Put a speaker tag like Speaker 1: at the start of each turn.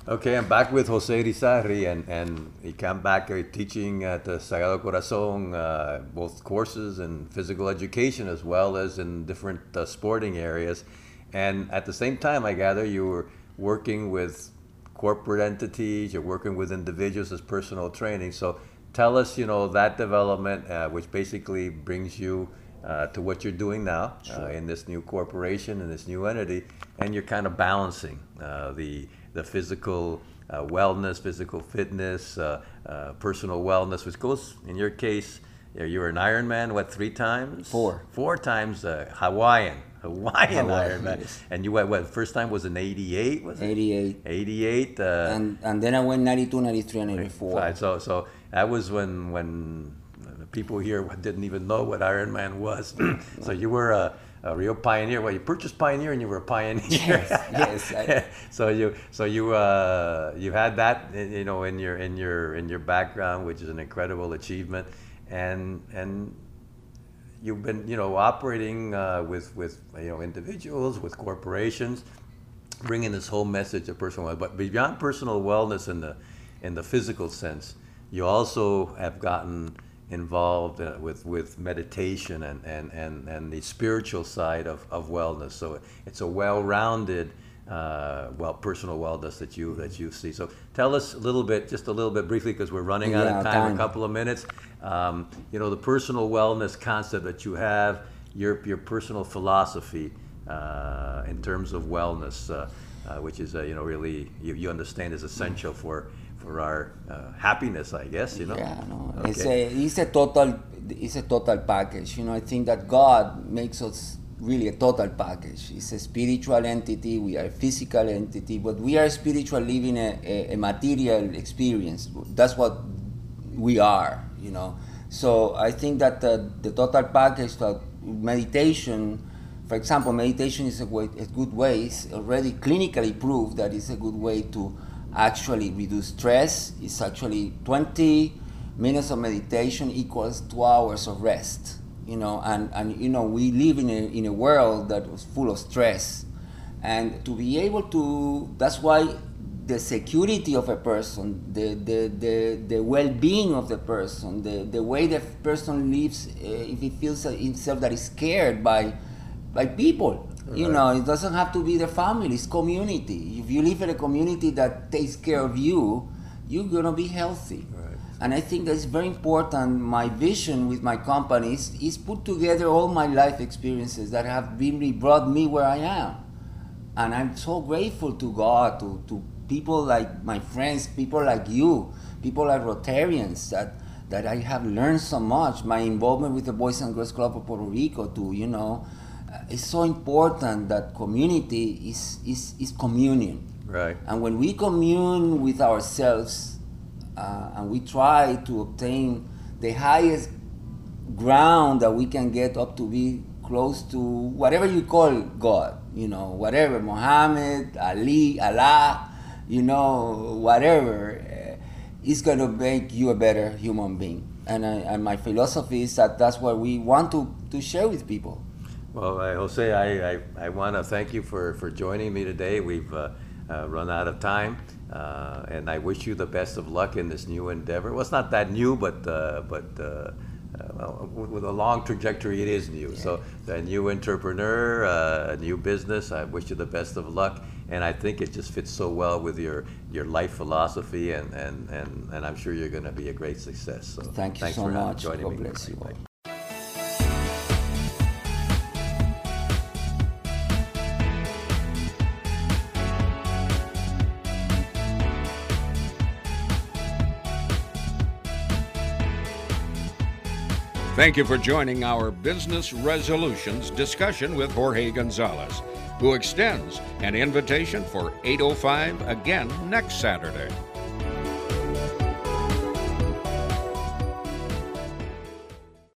Speaker 1: Okay, I'm back with Jose Rizarri, and he came back teaching at the Sagrado Corazon, both courses in physical education as well as in different sporting areas. And at the same time, I gather you were working with corporate entities, you're working with individuals as personal training. So tell us, that development, which basically brings you to what you're doing now in this new corporation, in this new entity, and you're kind of balancing the physical wellness, physical fitness, personal wellness, which goes, in your case, you were an Ironman, what, 3 times? Four times Hawaiian Ironman.
Speaker 2: Yes.
Speaker 1: And you went, what, first time was in 88, was it?
Speaker 2: 88.
Speaker 1: 88.
Speaker 2: And then I went 92, 93, and 94.
Speaker 1: Right, so that was when the people here didn't even know what Ironman was. So you were a real pioneer. Well, you purchased Pioneer and you were a pioneer.
Speaker 2: Yes.
Speaker 1: So you had that, in your background, which is an incredible achievement, and you've been, operating with individuals, with corporations, bringing this whole message of personal wellness. But beyond personal wellness in the physical sense, you also have gotten involved with meditation and the spiritual side of wellness. So it's a well-rounded personal wellness that you see. So tell us just a little bit briefly, because we're running out of time. A couple of minutes. The personal wellness concept that you have, your personal philosophy in terms of wellness, which is really you understand is essential for our happiness, I guess.
Speaker 2: Yeah, no.
Speaker 1: Okay.
Speaker 2: It's a total package. I think that God makes us really a total package. It's a spiritual entity, we are a physical entity, but we are spiritual living a material experience. That's what we are, So I think that the total package, that meditation, for example, meditation is a good way, it's already clinically proved that it's a good way to actually reduce stress. It's actually 20 minutes of meditation equals 2 hours of rest. And we live in a world that was full of stress, and to be able to, that's why the security of a person, the well-being of the person, the way the person lives, if he feels himself that is scared by people. Right. It doesn't have to be the family, it's community. If you live in a community that takes care of you, you're gonna be healthy.
Speaker 1: Right.
Speaker 2: And I think that's very important. My vision with my companies is put together all my life experiences that have brought me where I am. And I'm so grateful to God, to people like my friends, people like you, people like Rotarians, that I have learned so much. My involvement with the Boys and Girls Club of Puerto Rico, it's so important that community is communion.
Speaker 1: Right.
Speaker 2: And when we commune with ourselves and we try to obtain the highest ground that we can get up to be close to whatever you call God, whatever, Muhammad, Ali, Allah, whatever, it's going to make you a better human being. And my philosophy is that that's what we want to share with people.
Speaker 1: Well, Jose, I want to thank you for joining me today. We've run out of time, and I wish you the best of luck in this new endeavor. Well, it's not that new, but with a long trajectory, it is new. Yeah. So, a new entrepreneur, a new business. I wish you the best of luck, and I think it just fits so well with your life philosophy, and I'm sure you're going to be a great success. So,
Speaker 2: thanks so
Speaker 1: for
Speaker 2: much.
Speaker 1: joining
Speaker 2: God
Speaker 1: me.
Speaker 2: bless you all.
Speaker 3: Thank you for joining our Business Resolutions discussion with Jorge Gonzalez, who extends an invitation for 8:05 again next Saturday.